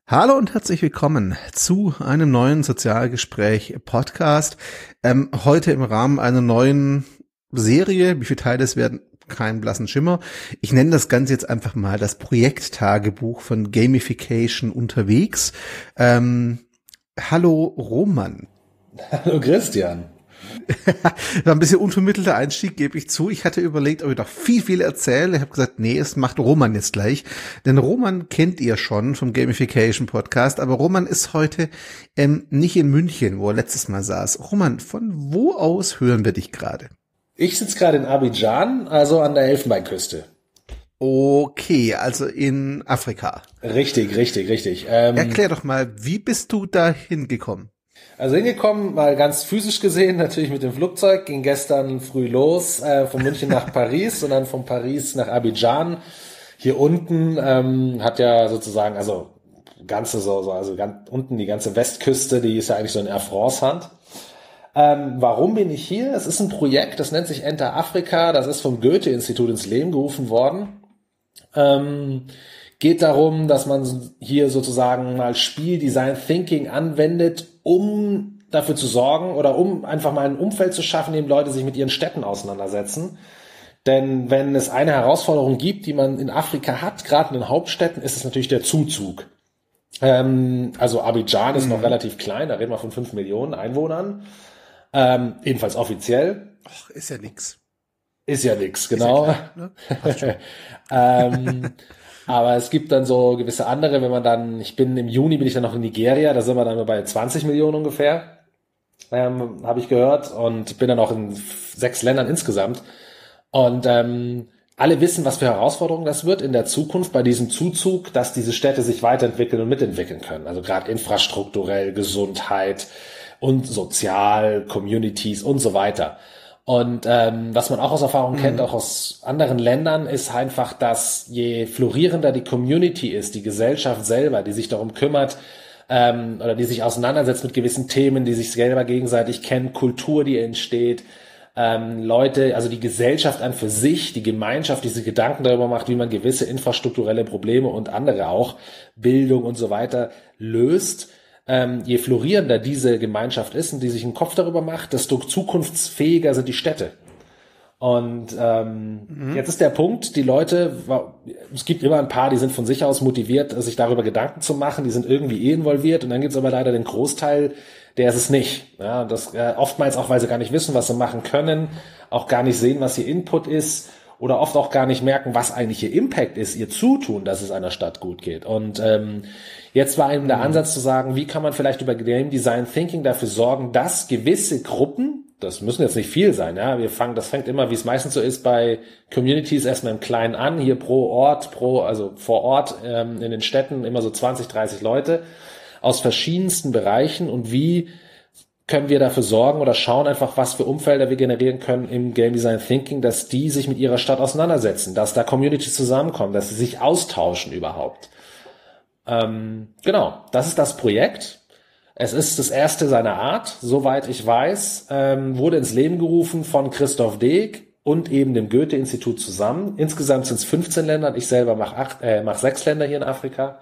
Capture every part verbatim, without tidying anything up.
Hallo und herzlich willkommen zu einem neuen Sozialgespräch-Podcast. Ähm, heute im Rahmen einer neuen Serie, wie viele Teile es werden, keinen blassen Schimmer. Ich nenne das Ganze jetzt einfach mal das Projekttagebuch von Gamification unterwegs. Ähm, hallo Roman. Hallo Christian. War ein bisschen unvermittelter Einstieg, gebe ich zu. Ich hatte überlegt, ob ich noch viel, viel erzähle. Ich habe gesagt, nee, es macht Roman jetzt gleich. Denn Roman kennt ihr schon vom Gamification Podcast, aber Roman ist heute ähm, nicht in München, wo er letztes Mal saß. Roman, von wo aus hören wir dich gerade? Ich sitze gerade in Abidjan, also an der Elfenbeinküste. Okay, also in Afrika. Richtig, richtig, richtig. Ähm, Erklär doch mal, wie bist du da hingekommen? Also hingekommen, mal ganz physisch gesehen, natürlich mit dem Flugzeug, ging gestern früh los, äh, von München nach Paris und dann von Paris nach Abidjan. Hier unten ähm, hat ja sozusagen, also ganze so, so also ganz unten die ganze Westküste, die ist ja eigentlich so in Air France Hand. Ähm, warum bin ich hier? Es ist ein Projekt, das nennt sich Enter Afrika, das ist vom Goethe-Institut ins Leben gerufen worden. Ähm, geht darum, dass man hier sozusagen mal Spiel Design Thinking anwendet, um dafür zu sorgen oder um einfach mal ein Umfeld zu schaffen, in dem Leute sich mit ihren Städten auseinandersetzen. Denn wenn es eine Herausforderung gibt, die man in Afrika hat, gerade in den Hauptstädten, ist es natürlich der Zuzug. Ähm, also Abidjan ist mhm. noch relativ klein, da reden wir von fünf Millionen Einwohnern. Ähm, jedenfalls offiziell. Ach, ist ja nix. Ist ja nix, genau. Ja klar, ne? ähm, aber es gibt dann so gewisse andere, wenn man dann, ich bin im Juni bin ich dann noch in Nigeria, da sind wir dann bei zwanzig Millionen ungefähr, ähm, habe ich gehört, und bin dann auch in sechs Ländern insgesamt. Und ähm, alle wissen, was für Herausforderungen das wird in der Zukunft bei diesem Zuzug, dass diese Städte sich weiterentwickeln und mitentwickeln können. Also gerade infrastrukturell, Gesundheit und sozial, Communities und so weiter. Und ähm, was man auch aus Erfahrung mhm. kennt, auch aus anderen Ländern, ist einfach, dass je florierender die Community ist, die Gesellschaft selber, die sich darum kümmert ähm, oder die sich auseinandersetzt mit gewissen Themen, die sich selber gegenseitig kennen, Kultur, die entsteht, ähm, Leute, also die Gesellschaft an für sich, die Gemeinschaft, die sich Gedanken darüber macht, wie man gewisse infrastrukturelle Probleme und andere auch, Bildung und so weiter, löst. Ähm, je florierender diese Gemeinschaft ist und die sich einen Kopf darüber macht, desto zukunftsfähiger sind die Städte. Und ähm, mhm. jetzt ist der Punkt, die Leute, es gibt immer ein paar, die sind von sich aus motiviert, sich darüber Gedanken zu machen, die sind irgendwie eh involviert, und dann gibt es aber leider den Großteil, der ist es nicht. Ja, das äh, oftmals auch, weil sie gar nicht wissen, was sie machen können, auch gar nicht sehen, was ihr Input ist, oder oft auch gar nicht merken, was eigentlich ihr Impact ist, ihr Zutun, dass es einer Stadt gut geht. Und ähm, jetzt war eben der Ansatz zu sagen, wie kann man vielleicht über Game Design Thinking dafür sorgen, dass gewisse Gruppen, das müssen jetzt nicht viel sein, ja, wir fangen, das fängt immer, wie es meistens so ist, bei Communities erstmal im Kleinen an, hier pro Ort, pro, also vor Ort ähm, in den Städten immer so zwanzig, dreißig Leute aus verschiedensten Bereichen, und wie können wir dafür sorgen oder schauen einfach, was für Umfelder wir generieren können im Game Design Thinking, dass die sich mit ihrer Stadt auseinandersetzen, dass da Communities zusammenkommen, dass sie sich austauschen überhaupt. Ähm, genau, das ist das Projekt. Es ist das erste seiner Art, soweit ich weiß, ähm, wurde ins Leben gerufen von Christoph Deeg und eben dem Goethe-Institut zusammen. Insgesamt sind es fünfzehn Länder, ich selber mache acht, äh, mache sechs Länder hier in Afrika.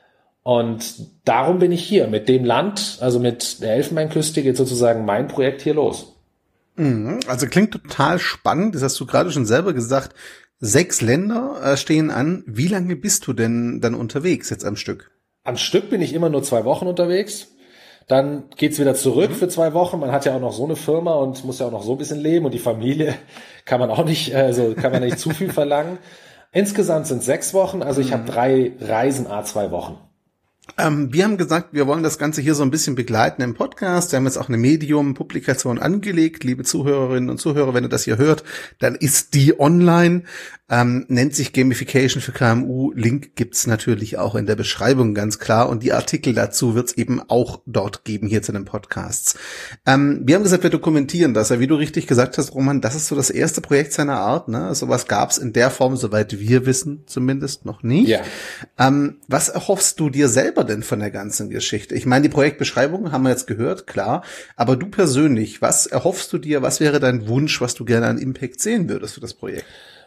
Und darum bin ich hier. Mit dem Land, also mit der Elfenbeinküste, geht sozusagen mein Projekt hier los. Also klingt total spannend. Das hast du gerade schon selber gesagt. Sechs Länder äh, stehen an. Wie lange bist du denn dann unterwegs jetzt am Stück? Am Stück bin ich immer nur zwei Wochen unterwegs. Dann geht's wieder zurück mhm. für zwei Wochen. Man hat ja auch noch so eine Firma und muss ja auch noch so ein bisschen leben. Und die Familie kann man auch nicht, also kann man nicht zu viel verlangen. Insgesamt sind sechs Wochen. Also ich mhm. habe drei Reisen, a zwei Wochen. Ähm, wir haben gesagt, wir wollen das Ganze hier so ein bisschen begleiten im Podcast. Wir haben jetzt auch eine Medium-Publikation angelegt. Liebe Zuhörerinnen und Zuhörer, wenn ihr das hier hört, dann ist die online. Ähm, nennt sich Gamification für K M U. Link gibt's natürlich auch in der Beschreibung, ganz klar. Und die Artikel dazu wird's eben auch dort geben, hier zu den Podcasts. Ähm, wir haben gesagt, wir dokumentieren das. Ja, wie du richtig gesagt hast, Roman, das ist so das erste Projekt seiner Art. Ne? Sowas gab's in der Form, soweit wir wissen, zumindest noch nicht. Ja. Ähm, was erhoffst du dir selber denn von der ganzen Geschichte? Ich meine, die Projektbeschreibung haben wir jetzt gehört, klar. Aber du persönlich, was erhoffst du dir? Was wäre dein Wunsch, was du gerne an Impact sehen würdest für das Projekt?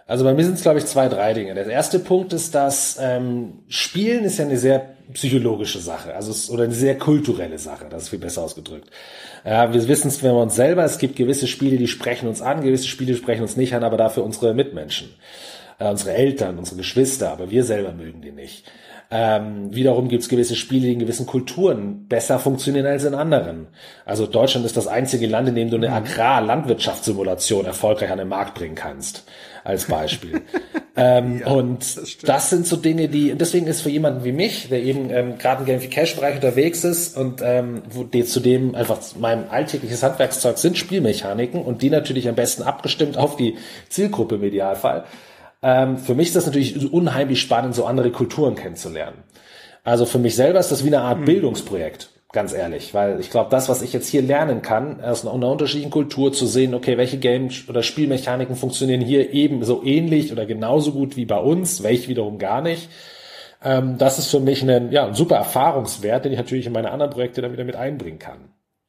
Also bei mir sind es, glaube ich, zwei, drei Dinge. Der erste Punkt ist, dass ähm, Spielen ist ja eine sehr psychologische Sache, also es, oder eine sehr kulturelle Sache, das ist viel besser ausgedrückt. Ja, wir wissen es, wenn wir uns selber, es gibt gewisse Spiele, die sprechen uns an, gewisse Spiele sprechen uns nicht an, aber dafür unsere Mitmenschen, äh, unsere Eltern, unsere Geschwister, aber wir selber mögen die nicht. Ähm, wiederum gibt es gewisse Spiele, die in gewissen Kulturen besser funktionieren als in anderen. Also Deutschland ist das einzige Land, in dem du eine Agrar-Landwirtschaftssimulation erfolgreich an den Markt bringen kannst, als Beispiel. ähm, ja, und das, das sind so Dinge, die, deswegen ist für jemanden wie mich, der eben ähm, gerade im Gamification-Bereich unterwegs ist und ähm, wo die zudem einfach mein alltägliches Handwerkszeug sind Spielmechaniken und die natürlich am besten abgestimmt auf die Zielgruppe im Idealfall. Ähm, für mich ist das natürlich unheimlich spannend, so andere Kulturen kennenzulernen. Also für mich selber ist das wie eine Art mhm. Bildungsprojekt, ganz ehrlich, weil ich glaube, das, was ich jetzt hier lernen kann, aus einer, einer unterschiedlichen Kultur zu sehen, okay, welche Game- oder Spielmechaniken funktionieren hier eben so ähnlich oder genauso gut wie bei uns, welche wiederum gar nicht. Ähm, das ist für mich ein, ja, ein super Erfahrungswert, den ich natürlich in meine anderen Projekte dann wieder mit einbringen kann.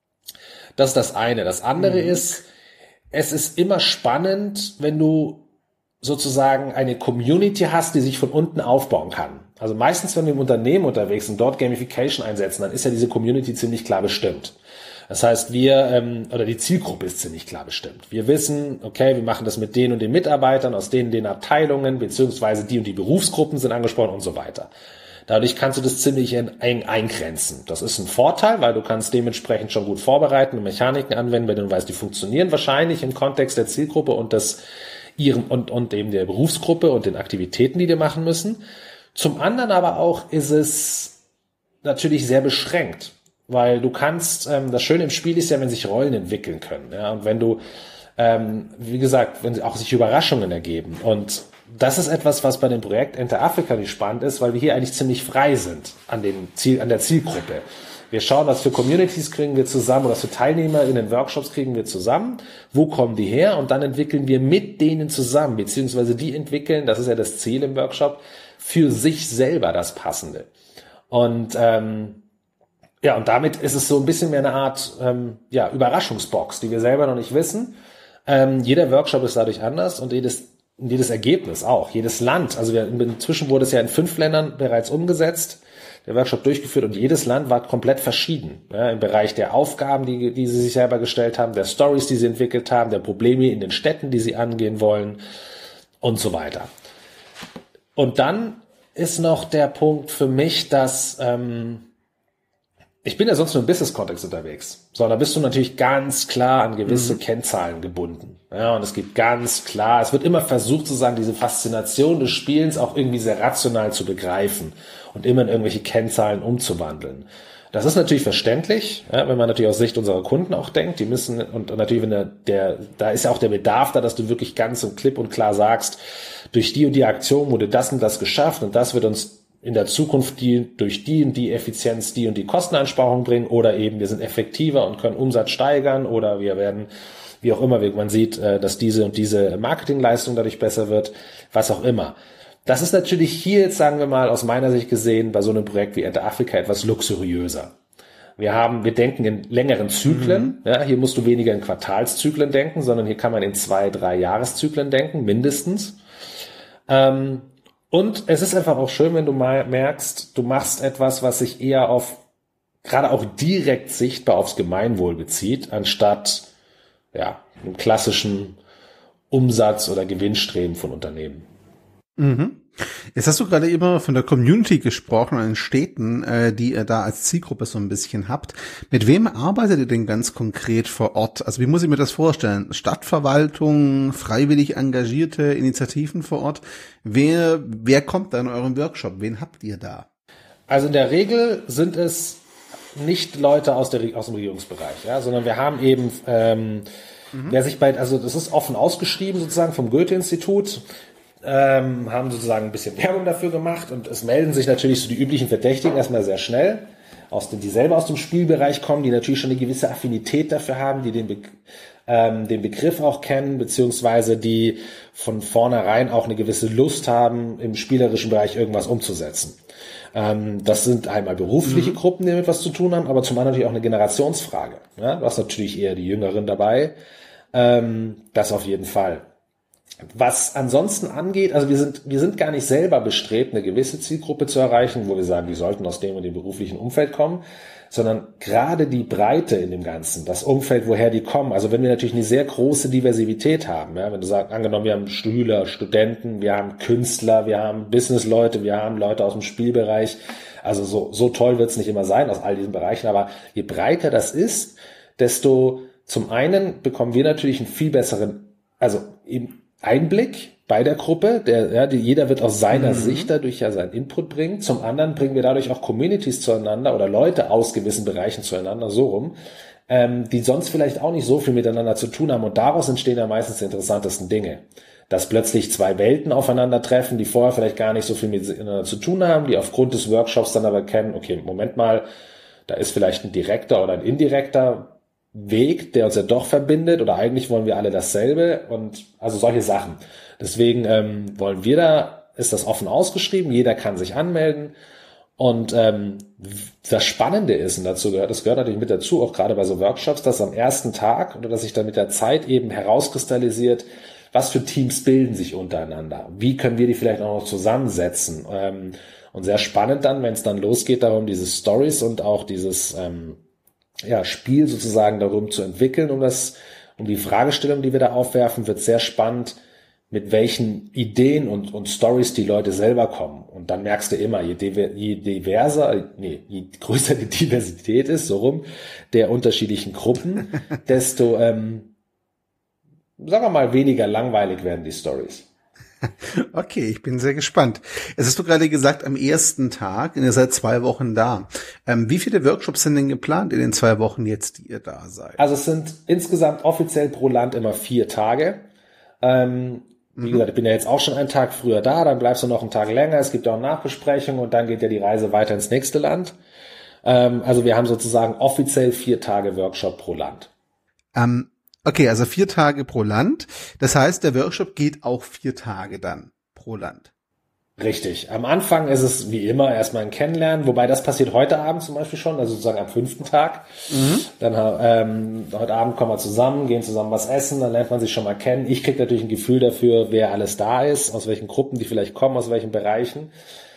Das ist das eine. Das andere mhm. ist, es ist immer spannend, wenn du sozusagen eine Community hast, die sich von unten aufbauen kann. Also meistens, wenn wir im Unternehmen unterwegs sind, dort Gamification einsetzen, dann ist ja diese Community ziemlich klar bestimmt. Das heißt, wir, ähm, oder die Zielgruppe ist ziemlich klar bestimmt. Wir wissen, okay, wir machen das mit den und den Mitarbeitern, aus den und den Abteilungen, beziehungsweise die und die Berufsgruppen sind angesprochen und so weiter. Dadurch kannst du das ziemlich eng eingrenzen. Das ist ein Vorteil, weil du kannst dementsprechend schon gut vorbereiten und Mechaniken anwenden, wenn du weißt, die funktionieren wahrscheinlich im Kontext der Zielgruppe und des ihrem und, und eben der Berufsgruppe und den Aktivitäten, die die machen müssen. Zum anderen aber auch ist es natürlich sehr beschränkt, weil du kannst, ähm, das Schöne im Spiel ist ja, wenn sich Rollen entwickeln können, ja, und wenn du, ähm, wie gesagt, wenn auch sich Überraschungen ergeben und das ist etwas, was bei dem Projekt Enter Africa nicht spannend ist, weil wir hier eigentlich ziemlich frei sind an dem Ziel, an der Zielgruppe. Wir schauen, was für Communities kriegen wir zusammen oder was für Teilnehmer in den Workshops kriegen wir zusammen, wo kommen die her und dann entwickeln wir mit denen zusammen, beziehungsweise die entwickeln, das ist ja das Ziel im Workshop, für sich selber das Passende. Und ähm, ja, und damit ist es so ein bisschen mehr eine Art ähm, ja, Überraschungsbox, die wir selber noch nicht wissen. Ähm, jeder Workshop ist dadurch anders und jedes jedes Ergebnis auch, jedes Land. Also wir, inzwischen wurde es ja in fünf Ländern bereits umgesetzt, der Workshop durchgeführt und jedes Land war komplett verschieden. Ja, im Bereich der Aufgaben, die, die sie sich selber gestellt haben, der Stories, die sie entwickelt haben, der Probleme in den Städten, die sie angehen wollen und so weiter. Und dann ist noch der Punkt für mich, dass ähm, ich bin ja sonst nur im Business-Kontext unterwegs. So, da bist du natürlich ganz klar an gewisse mhm. Kennzahlen gebunden. Ja, und es gibt ganz klar, es wird immer versucht, sozusagen diese Faszination des Spielens auch irgendwie sehr rational zu begreifen und immer in irgendwelche Kennzahlen umzuwandeln. Das ist natürlich verständlich, ja, wenn man natürlich aus Sicht unserer Kunden auch denkt, die müssen, und, und natürlich, wenn der, der, da ist ja auch der Bedarf da, dass du wirklich ganz und klipp und klar sagst, durch die und die Aktion wurde das und das geschafft und das wird uns in der Zukunft die durch die und die Effizienz die und die Kosteneinsparung bringen oder eben wir sind effektiver und können Umsatz steigern oder wir werden, wie auch immer, man sieht, dass diese und diese Marketingleistung dadurch besser wird, was auch immer. Das ist natürlich hier jetzt, sagen wir mal, aus meiner Sicht gesehen, bei so einem Projekt wie Enter Africa etwas luxuriöser. Wir haben, wir denken in längeren Zyklen, mhm. ja, hier musst du weniger in Quartalszyklen denken, sondern hier kann man in zwei, drei Jahreszyklen denken, mindestens. Ähm, Und es ist einfach auch schön, wenn du mal merkst, du machst etwas, was sich eher auf, gerade auch direkt sichtbar aufs Gemeinwohl bezieht, anstatt, ja, einem klassischen Umsatz- oder Gewinnstreben von Unternehmen. Mhm. Jetzt hast du gerade immer von der Community gesprochen, an den Städten, äh, die ihr da als Zielgruppe so ein bisschen habt. Mit wem arbeitet ihr denn ganz konkret vor Ort? Also wie muss ich mir das vorstellen? Stadtverwaltung, freiwillig engagierte Initiativen vor Ort? Wer, wer kommt da in eurem Workshop? Wen habt ihr da? Also in der Regel sind es nicht Leute aus, der, aus dem Regierungsbereich, ja, sondern wir haben eben, ähm, mhm. wer sich bei, also das ist offen ausgeschrieben sozusagen vom Goethe-Institut, Ähm, haben sozusagen ein bisschen Werbung dafür gemacht und es melden sich natürlich so die üblichen Verdächtigen erstmal sehr schnell, aus den, die selber aus dem Spielbereich kommen, die natürlich schon eine gewisse Affinität dafür haben, die den, Be- ähm, den Begriff auch kennen, beziehungsweise die von vornherein auch eine gewisse Lust haben, im spielerischen Bereich irgendwas umzusetzen. Ähm, das sind einmal berufliche mhm. Gruppen, die damit was zu tun haben, aber zum anderen natürlich auch eine Generationsfrage. Ja? Du hast natürlich eher die Jüngeren dabei, ähm, das auf jeden Fall. Was ansonsten angeht, also wir sind, wir sind gar nicht selber bestrebt, eine gewisse Zielgruppe zu erreichen, wo wir sagen, die sollten aus dem und dem beruflichen Umfeld kommen, sondern gerade die Breite in dem Ganzen, das Umfeld, woher die kommen. Also wenn wir natürlich eine sehr große Diversität haben, ja, wenn du sagst, angenommen, wir haben Schüler, Studenten, wir haben Künstler, wir haben Businessleute, wir haben Leute aus dem Spielbereich, also so, so toll wird es nicht immer sein aus all diesen Bereichen, aber je breiter das ist, desto zum einen bekommen wir natürlich einen viel besseren, also eben Einblick bei der Gruppe, der, ja, die, jeder wird aus seiner mhm. Sicht dadurch ja seinen Input bringen. Zum anderen bringen wir dadurch auch Communities zueinander oder Leute aus gewissen Bereichen zueinander, so rum, ähm, die sonst vielleicht auch nicht so viel miteinander zu tun haben. Und daraus entstehen ja meistens die interessantesten Dinge. Dass plötzlich zwei Welten aufeinandertreffen, die vorher vielleicht gar nicht so viel miteinander zu tun haben, die aufgrund des Workshops dann aber kennen, okay, Moment mal, da ist vielleicht ein direkter oder ein indirekter Weg, der uns ja doch verbindet, oder eigentlich wollen wir alle dasselbe, und also solche Sachen. Deswegen ähm, wollen wir da, ist das offen ausgeschrieben, jeder kann sich anmelden, und ähm, das Spannende ist, und dazu gehört, das gehört natürlich mit dazu, auch gerade bei so Workshops, dass am ersten Tag oder dass sich dann mit der Zeit eben herauskristallisiert, was für Teams bilden sich untereinander, wie können wir die vielleicht auch noch zusammensetzen, ähm, und sehr spannend dann, wenn es dann losgeht darum, diese Stories und auch dieses ähm, ja, Spiel sozusagen darum zu entwickeln, um das, um die Fragestellung, die wir da aufwerfen, wird sehr spannend, mit welchen Ideen und, und Stories die Leute selber kommen. Und dann merkst du immer, je, diver, je diverser, nee, je größer die Diversität ist, so rum, der unterschiedlichen Gruppen, desto, ähm, sagen wir mal, weniger langweilig werden die Stories. Okay, ich bin sehr gespannt. Es hast du gerade gesagt, am ersten Tag, ihr seid zwei Wochen da. Ähm, wie viele Workshops sind denn geplant in den zwei Wochen jetzt, die ihr da seid? Also es sind insgesamt offiziell pro Land immer vier Tage. Ähm, wie mhm. gesagt, ich bin ja jetzt auch schon einen Tag früher da, dann bleibst du noch einen Tag länger. Es gibt auch Nachbesprechungen und dann geht ja die Reise weiter ins nächste Land. Ähm, also wir haben sozusagen offiziell vier Tage Workshop pro Land. Ähm, Okay, also vier Tage pro Land. Das heißt, der Workshop geht auch vier Tage dann pro Land. Richtig. Am Anfang ist es wie immer erstmal ein Kennenlernen, wobei das passiert heute Abend zum Beispiel schon, also sozusagen am fünften Tag. Mhm. Dann ähm, heute Abend kommen wir zusammen, gehen zusammen was essen, dann lernt man sich schon mal kennen. Ich kriege natürlich ein Gefühl dafür, wer alles da ist, aus welchen Gruppen die vielleicht kommen, aus welchen Bereichen.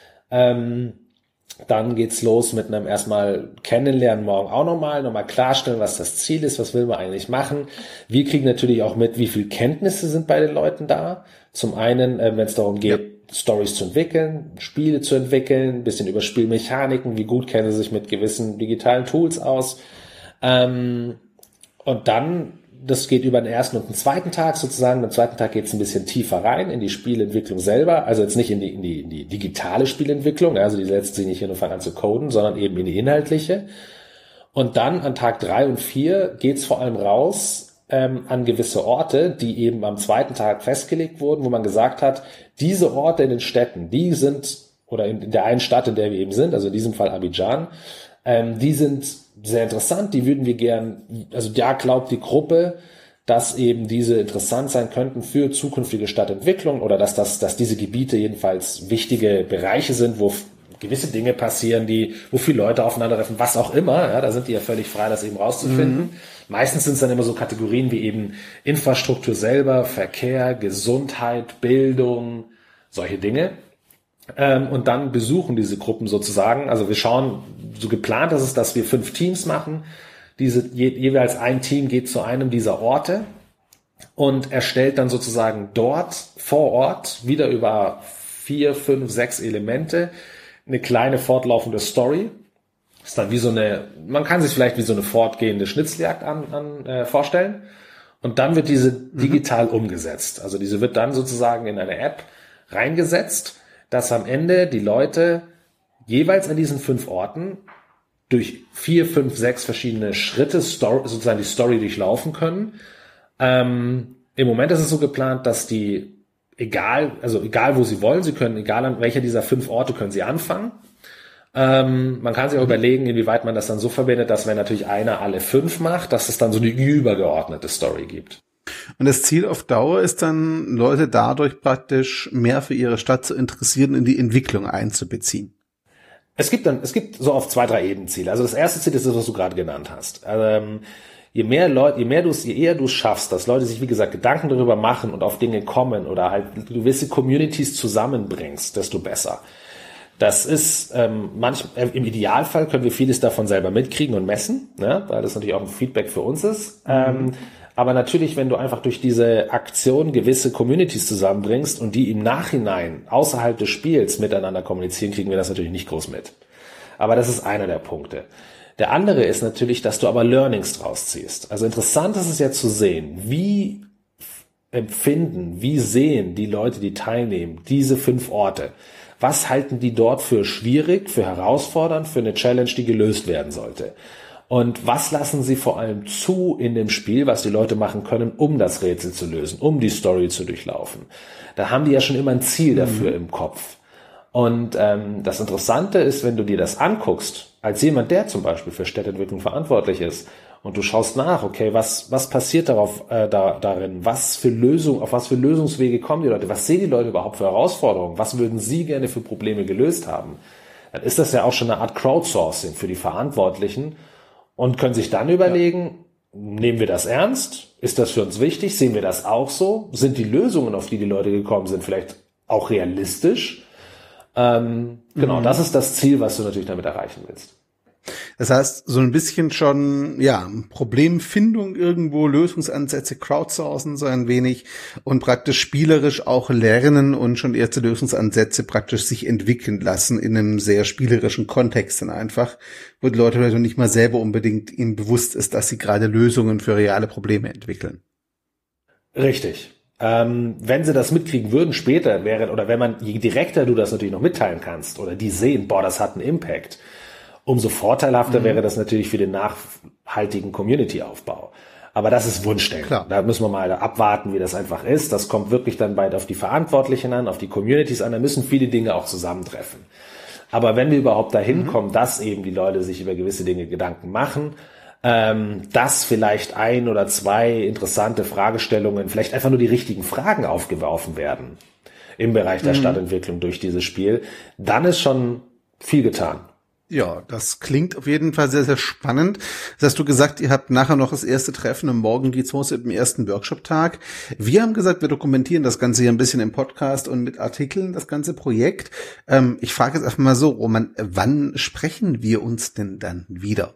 Ähm, Dann geht's los mit einem erstmal Kennenlernen morgen auch nochmal, nochmal klarstellen, was das Ziel ist, was will man eigentlich machen. Wir kriegen natürlich auch mit, wie viel Kenntnisse sind bei den Leuten da. Zum einen, äh, wenn es darum geht, ja. Stories zu entwickeln, Spiele zu entwickeln, ein bisschen über Spielmechaniken, wie gut kennen sie sich mit gewissen digitalen Tools aus. Ähm, und dann, das geht über den ersten und den zweiten Tag sozusagen. Am zweiten Tag geht es ein bisschen tiefer rein in die Spielentwicklung selber. Also jetzt nicht in die, in die, in die digitale Spielentwicklung, also die setzt sich nicht hin und fangen an zu coden, sondern eben in die inhaltliche. Und dann an Tag drei und vier geht es vor allem raus ähm, an gewisse Orte, die eben am zweiten Tag festgelegt wurden, wo man gesagt hat, diese Orte in den Städten, die sind, oder in, in der einen Stadt, in der wir eben sind, also in diesem Fall Abidjan, ähm, die sind sehr interessant, die würden wir gern, also da glaubt die Gruppe, dass eben diese interessant sein könnten für zukünftige Stadtentwicklung oder dass das, dass diese Gebiete jedenfalls wichtige Bereiche sind, wo gewisse Dinge passieren, die, wo viele Leute aufeinandertreffen, was auch immer, ja, da sind die ja völlig frei, das eben rauszufinden. Mhm. Meistens sind es dann immer so Kategorien wie eben Infrastruktur selber, Verkehr, Gesundheit, Bildung, solche Dinge. Ähm, und dann besuchen diese Gruppen sozusagen, also wir schauen, so geplant ist es, dass wir fünf Teams machen. Diese, je, jeweils ein Team geht zu einem dieser Orte und erstellt dann sozusagen dort, vor Ort, wieder über vier, fünf, sechs Elemente, eine kleine fortlaufende Story. Das ist dann wie so eine, man kann sich vielleicht wie so eine fortgehende Schnitzeljagd an, an äh, vorstellen. Und dann wird diese digital mhm. umgesetzt. Also diese wird dann sozusagen in eine App reingesetzt, dass am Ende die Leute jeweils an diesen fünf Orten durch vier, fünf, sechs verschiedene Schritte Story, sozusagen die Story durchlaufen können. Ähm, im Moment ist es so geplant, dass die, egal, also egal wo sie wollen, sie können, egal an welcher dieser fünf Orte können sie anfangen. Ähm, man kann sich auch überlegen, inwieweit man das dann so verbindet, dass wenn natürlich einer alle fünf macht, dass es dann so eine übergeordnete Story gibt. Und das Ziel auf Dauer ist dann, Leute dadurch praktisch mehr für ihre Stadt zu interessieren, in die Entwicklung einzubeziehen. Es gibt dann, es gibt so auf zwei, drei Ebenen Ziele. Also das erste Ziel ist das, was du gerade genannt hast. Ähm, je mehr Leute, je mehr du es, je eher du es schaffst, dass Leute sich, wie gesagt, Gedanken darüber machen und auf Dinge kommen oder halt gewisse Communities zusammenbringst, desto besser. Das ist ähm, manchmal, äh, im Idealfall können wir vieles davon selber mitkriegen und messen, ne? Weil das natürlich auch ein Feedback für uns ist. Mhm. Ähm, aber natürlich, wenn du einfach durch diese Aktion gewisse Communities zusammenbringst und die im Nachhinein außerhalb des Spiels miteinander kommunizieren, kriegen wir das natürlich nicht groß mit. Aber das ist einer der Punkte. Der andere ist natürlich, dass du aber Learnings draus ziehst. Also interessant ist es ja zu sehen, wie empfinden, wie sehen die Leute, die teilnehmen, diese fünf Orte. Was halten die dort für schwierig, für herausfordernd, für eine Challenge, die gelöst werden sollte? Und was lassen sie vor allem zu in dem Spiel, was die Leute machen können, um das Rätsel zu lösen, um die Story zu durchlaufen? Da haben die ja schon immer ein Ziel dafür mhm. im Kopf. Und ähm, das Interessante ist, wenn du dir das anguckst, als jemand, der zum Beispiel für Städteentwicklung verantwortlich ist, und du schaust nach, okay, was was passiert darauf äh, da, darin, was für Lösung, auf was für Lösungswege kommen die Leute, was sehen die Leute überhaupt für Herausforderungen, was würden sie gerne für Probleme gelöst haben, dann ist das ja auch schon eine Art Crowdsourcing für die Verantwortlichen und können sich dann überlegen, ja. Nehmen wir das ernst? Ist das für uns wichtig? Sehen wir das auch so? Sind die Lösungen, auf die die Leute gekommen sind, vielleicht auch realistisch? Ähm, genau, mhm. das ist das Ziel, was du natürlich damit erreichen willst. Das heißt, so ein bisschen schon, ja, Problemfindung irgendwo, Lösungsansätze crowdsourcen so ein wenig und praktisch spielerisch auch lernen und schon erste Lösungsansätze praktisch sich entwickeln lassen in einem sehr spielerischen Kontext dann einfach, wo die Leute vielleicht nicht mal selber unbedingt ihnen bewusst ist, dass sie gerade Lösungen für reale Probleme entwickeln. Richtig. Ähm, wenn sie das mitkriegen würden später, wäre, oder wenn man, je direkter du das natürlich noch mitteilen kannst oder die sehen, boah, das hat einen Impact, umso vorteilhafter mhm. wäre das natürlich für den nachhaltigen Community-Aufbau. Aber das ist Wunschdenken. Klar. Da müssen wir mal abwarten, wie das einfach ist. Das kommt wirklich dann bald auf die Verantwortlichen an, auf die Communities an. Da müssen viele Dinge auch zusammentreffen. Aber wenn wir überhaupt dahin mhm. kommen, dass eben die Leute sich über gewisse Dinge Gedanken machen, ähm, dass vielleicht ein oder zwei interessante Fragestellungen, vielleicht einfach nur die richtigen Fragen aufgeworfen werden im Bereich der mhm. Stadtentwicklung durch dieses Spiel, dann ist schon viel getan. Ja, das klingt auf jeden Fall sehr, sehr spannend. Das hast du gesagt, ihr habt nachher noch das erste Treffen und morgen geht's los mit dem ersten Workshop-Tag. Wir haben gesagt, wir dokumentieren das Ganze hier ein bisschen im Podcast und mit Artikeln, das ganze Projekt. Ähm, ich frage jetzt einfach mal so, Roman, wann sprechen wir uns denn dann wieder?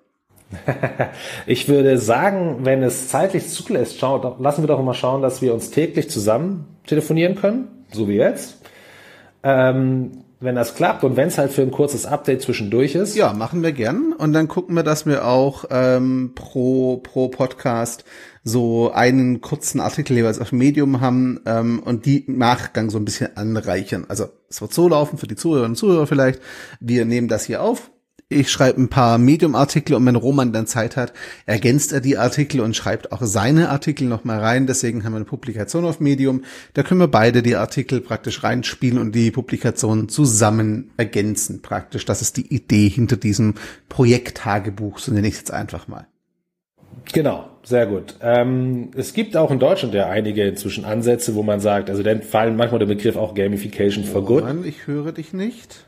Ich würde sagen, wenn es zeitlich zulässt, schau, lassen wir doch mal schauen, dass wir uns täglich zusammen telefonieren können, so wie jetzt. Ähm, wenn das klappt und wenn es halt für ein kurzes Update zwischendurch ist. Ja, machen wir gern. Und dann gucken wir, dass wir auch ähm, pro pro Podcast so einen kurzen Artikel jeweils auf Medium haben ähm, und die im Nachgang so ein bisschen anreichern. Also es wird so laufen für die Zuhörerinnen und Zuhörer vielleicht. Wir nehmen das hier auf. Ich schreibe ein paar Medium-Artikel und wenn Roman dann Zeit hat, ergänzt er die Artikel und schreibt auch seine Artikel nochmal rein. Deswegen haben wir eine Publikation auf Medium. Da können wir beide die Artikel praktisch reinspielen und die Publikation zusammen ergänzen praktisch. Das ist die Idee hinter diesem Projekttagebuch, so nenne ich es jetzt einfach mal. Genau, sehr gut. Ähm, es gibt auch in Deutschland ja einige inzwischen Ansätze, wo man sagt, also dann fallen manchmal der Begriff auch Gamification for Good. Roman, ich höre dich nicht.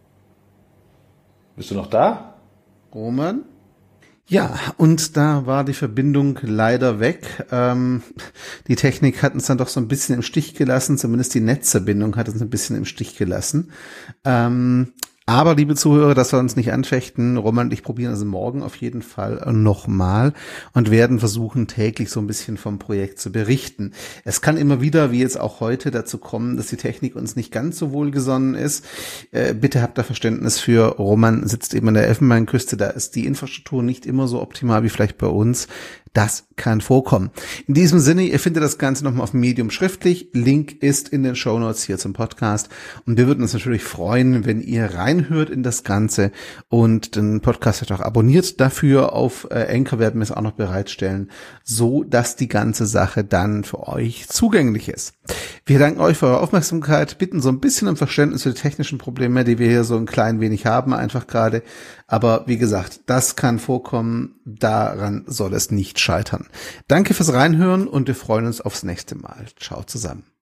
Bist du noch da? Roman? Ja, und da war die Verbindung leider weg. Ähm, die Technik hat uns dann doch so ein bisschen im Stich gelassen, zumindest die Netzverbindung hat uns ein bisschen im Stich gelassen. Ähm, aber, liebe Zuhörer, das soll uns nicht anfechten. Roman und ich probieren also morgen auf jeden Fall nochmal und werden versuchen, täglich so ein bisschen vom Projekt zu berichten. Es kann immer wieder, wie jetzt auch heute, dazu kommen, dass die Technik uns nicht ganz so wohlgesonnen ist. Äh, bitte habt da Verständnis für. Roman sitzt eben an der Elfenbeinküste, da ist die Infrastruktur nicht immer so optimal wie vielleicht bei uns. Das kann vorkommen. In diesem Sinne, ihr findet das Ganze nochmal auf Medium schriftlich. Link ist in den Shownotes hier zum Podcast. Und wir würden uns natürlich freuen, wenn ihr reinhört in das Ganze und den Podcast auch abonniert. Dafür auf äh, Anchor werden wir es auch noch bereitstellen, so dass die ganze Sache dann für euch zugänglich ist. Wir danken euch für eure Aufmerksamkeit, bitten so ein bisschen um Verständnis für die technischen Probleme, die wir hier so ein klein wenig haben, einfach gerade. Aber wie gesagt, das kann vorkommen, daran soll es nicht scheitern. Danke fürs Reinhören und wir freuen uns aufs nächste Mal. Ciao zusammen.